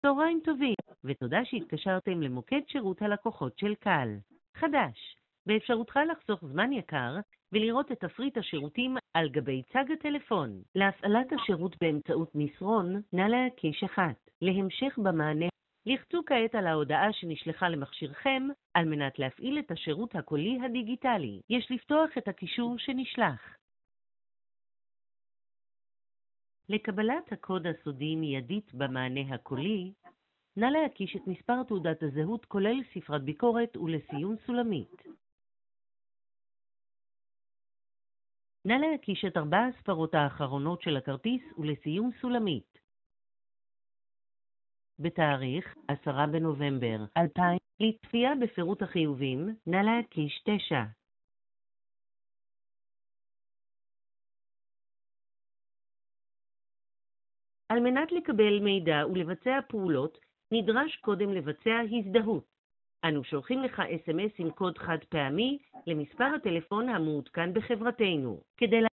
צהריים טובים, ותודה שהתקשרתם למוקד שירות הלקוחות של קל. חדש, באפשרותך לחסוך זמן יקר ולראות את תפריט השירותים על גבי צג הטלפון. להפעלת השירות באמצעות מסרון, נא להקיש 1. להמשך במענה, לחצו כעת על ההודעה שנשלחה למכשירכם על מנת להפעיל את השירות הקולי הדיגיטלי. יש לפתוח את הקישור שנשלח. לקבלת הקוד הסודי מיידית במענה הקולי, נא להקיש את מספר תעודת הזהות כולל ספרת ביקורת ולסיום סולמית. נא להקיש את 4 הספרות האחרונות של הכרטיס ולסיום סולמית. בתאריך 10 בנובמבר 2000, לצפייה בפירוט החיובים, נא להקיש 9. על מנת לקבל מידע ולבצע פעולות, נדרש קודם לבצע הזדהות. אנו שולחים לך SMS עם קוד חד פעמי למספר הטלפון המעודכן בחברתנו. כדי